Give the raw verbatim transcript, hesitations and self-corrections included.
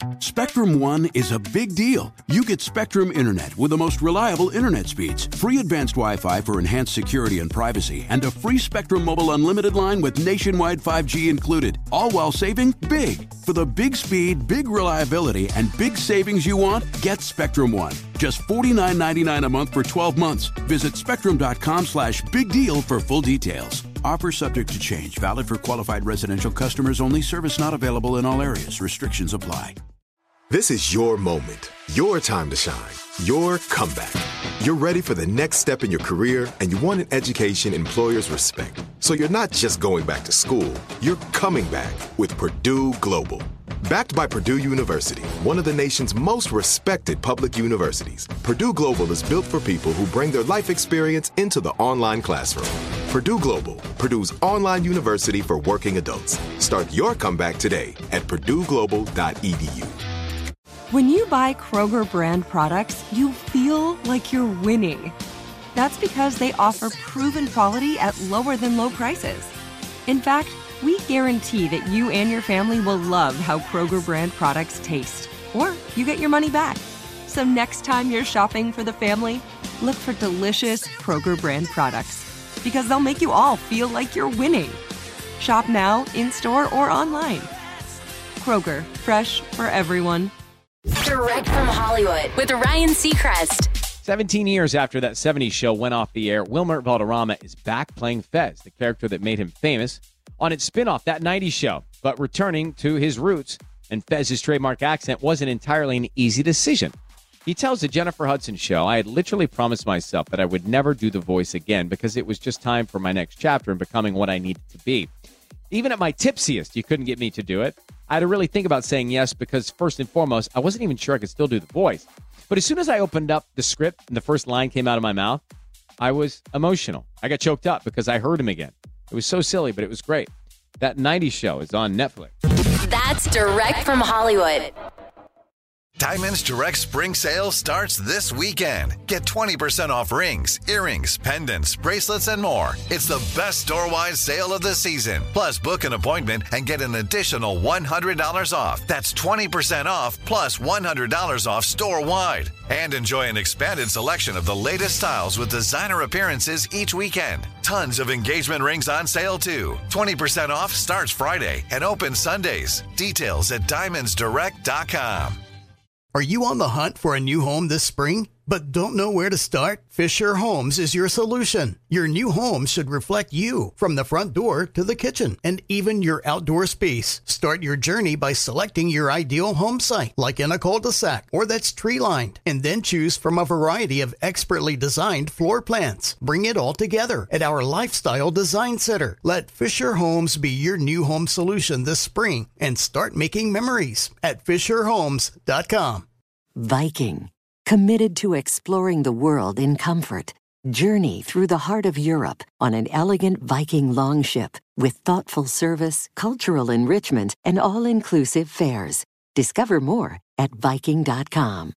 Spectrum One is a big deal. You get Spectrum Internet with the most reliable internet speeds, free advanced Wi-Fi for enhanced security and privacy, and a free Spectrum Mobile Unlimited line with nationwide five G included, all while saving big. For the big speed, big reliability, and big savings you want, get Spectrum One. Just forty-nine ninety-nine a month for twelve months. Visit spectrum.com slash big deal for full details. Offer subject to change. Valid for qualified residential customers only. Service not available in all areas. Restrictions apply. This is your moment, your time to shine, your comeback. You're ready for the next step in your career, and you want an education employers respect. So you're not just going back to school, you're coming back with Purdue Global. Backed by Purdue University, one of the nation's most respected public universities, Purdue Global is built for people who bring their life experience into the online classroom. Purdue Global, Purdue's online university for working adults. Start your comeback today at purdue global dot e d u. When you buy Kroger brand products, you feel like you're winning. That's because they offer proven quality at lower than low prices. In fact, we guarantee that you and your family will love how Kroger brand products taste, or you get your money back. So next time you're shopping for the family, look for delicious Kroger brand products, because they'll make you all feel like you're winning. Shop now, in-store, or online. Kroger, fresh for everyone. Direct from Hollywood with Ryan Seacrest. seventeen years after that seventies show went off the air, Wilmer Valderrama is back playing Fez, the character that made him famous, on its spinoff, That nineties Show. But returning to his roots and Fez's trademark accent wasn't entirely an easy decision. He tells the Jennifer Hudson Show, I had literally promised myself that I would never do the voice again because it was just time for my next chapter in becoming what I needed to be. Even at my tipsiest, you couldn't get me to do it. I had to really think about saying yes because, first and foremost, I wasn't even sure I could still do the voice. But as soon as I opened up the script and the first line came out of my mouth, I was emotional. I got choked up because I heard him again. It was so silly, but it was great. That nineties Show is on Netflix. That's Direct from Hollywood. Diamonds Direct Spring Sale starts this weekend. Get twenty percent off rings, earrings, pendants, bracelets, and more. It's the best store-wide sale of the season. Plus, book an appointment and get an additional one hundred dollars off. That's twenty percent off plus one hundred dollars off store-wide. And enjoy an expanded selection of the latest styles with designer appearances each weekend. Tons of engagement rings on sale, too. twenty percent off starts Friday and opens Sundays. Details at diamonds direct dot com. Are you on the hunt for a new home this spring, but don't know where to start? Fisher Homes is your solution. Your new home should reflect you, from the front door to the kitchen, and even your outdoor space. Start your journey by selecting your ideal home site, like in a cul-de-sac or that's tree-lined, and then choose from a variety of expertly designed floor plans. Bring it all together at our Lifestyle Design Center. Let Fisher Homes be your new home solution this spring and start making memories at fisher homes dot com. Viking, committed to exploring the world in comfort. Journey through the heart of Europe on an elegant Viking longship with thoughtful service, cultural enrichment, and all-inclusive fares. Discover more at viking dot com.